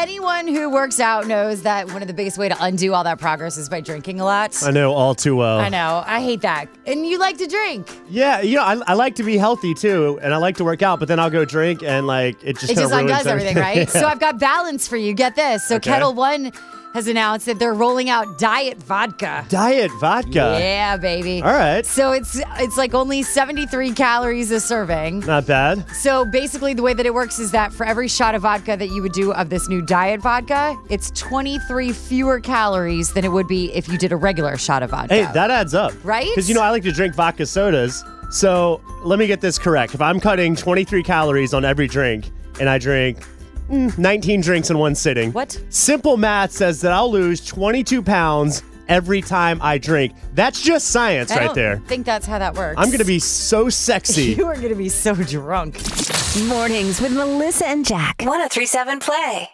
anyone who works out knows that one of the biggest way to undo all that progress is by drinking a lot. I know all too well. I know. I hate that. And you like to drink. Yeah, I like to be healthy too, and I like to work out, but then I'll go drink and it just undoes everything, right? Yeah. So I've got balance for you. Get this. So Okay. Kettle One has announced that they're rolling out diet vodka. Diet vodka. Yeah, baby. All right. So it's like only 73 calories a serving. Not bad. So basically the way that it works is that for every shot of vodka that you would do of this new diet vodka, it's 23 fewer calories than it would be if you did a regular shot of vodka. Hey, that adds up. Right? Because, I like to drink vodka sodas. So let me get this correct. If I'm cutting 23 calories on every drink and I drink 19 drinks in one sitting. What? Simple math says that I'll lose 22 pounds every time I drink. That's just science right there. I don't think that's how that works. I'm going to be so sexy. You are going to be so drunk. Mornings with Melissa and Jack. 103.7 Play.